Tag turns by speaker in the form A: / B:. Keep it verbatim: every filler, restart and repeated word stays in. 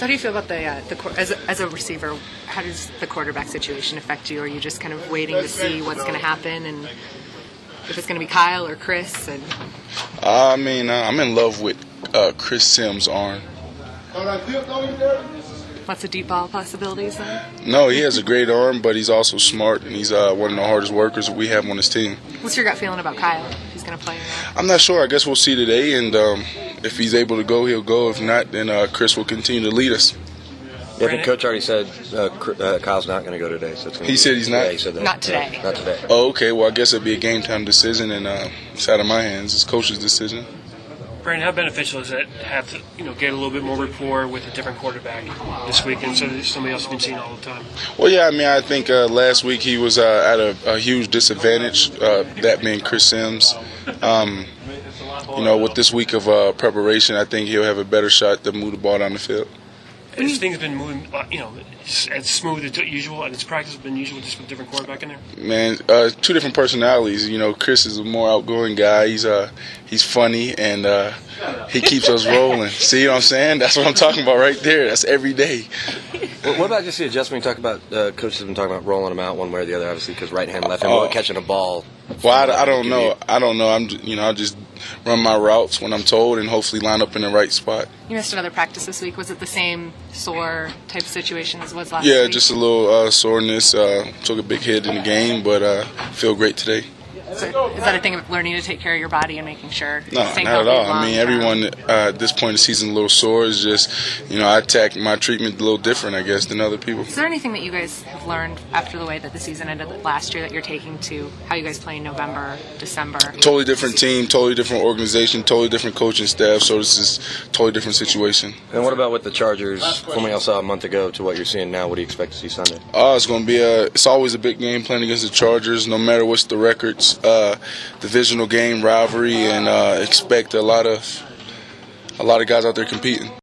A: how do you feel about the, uh, the as, a, as a receiver, how does the quarterback situation affect you? Or are you just kind of waiting to see what's going to happen and if it's going to be Kyle or Chris? And
B: uh, I mean, uh, I'm in love with uh, Chris Sims' arm.
A: Lots of deep ball possibilities then?
B: No, he has a great arm, but he's also smart, and he's uh, one of the hardest workers that we have on this team.
A: What's your gut feeling about Kyle? If he's going to play or not?
B: I'm not sure. I guess we'll see today, and um, if he's able to go, he'll go. If not, then uh, Chris will continue to lead us.
C: Yeah, the coach already said uh, uh, Kyle's not going to go today. So it's gonna
B: he
C: be,
B: said he's not?
C: Yeah, he said that.
A: Not today.
C: Not today.
B: Oh, okay. Well, I guess it'll be a game-time decision, and uh, it's out of my hands. It's coach's decision.
D: Brandon, how beneficial is it to have to, you know, get a little bit more rapport with a different quarterback this week instead of somebody else you've been seeing all the time?
B: Well, yeah, I mean, I think uh, last week he was uh, at a, a huge disadvantage, uh, that being Chris Sims. Um, you know, with this week of uh, preparation, I think he'll have a better shot to move the ball down the field.
D: Has things been moving, you know, as smooth as usual, and its practice has been usual, just with a different quarterback in there?
B: Man, uh, two different personalities. You know, Chris is a more outgoing guy. He's uh, he's funny, and uh, he keeps us rolling. See what I'm saying? That's what I'm talking about right there. That's every day.
C: Well, what about just the adjustment? You talk about uh, coaches have been talking about rolling them out one way or the other, obviously, because right hand, left hand,
B: Oh.
C: catching a ball.
B: Well, I, I don't know. I don't know. I'm, you know, I just run my routes when I'm told, and hopefully line up in the right spot.
A: You missed another practice this week. Was it the same sore type situation as it was last
B: Yeah,
A: week?
B: just a little uh, soreness. Uh, took a big hit in the game, but uh, feel great today.
A: So is that a thing of learning to take care of your body and making sure?
B: No,
A: you're staying
B: not at
A: healthy
B: all. I mean,
A: long-term?
B: everyone uh, at this point in the season a little sore. Is just, you know, I attack my treatment a little different, I guess, than other people.
A: Is there anything that you guys have learned after the way that the season ended last year that you're taking to how you guys play in November, December?
B: Totally different team, totally different organization, totally different coaching staff. So this is a totally different situation.
C: And what about with the Chargers, from what y'all saw a month ago to what you're seeing now? What do you expect to see Sunday?
B: Uh, it's going to be a. It's always a big game playing against the Chargers, no matter what's the records. Uh, divisional game, rivalry, and uh, expect a lot of a lot of guys out there competing.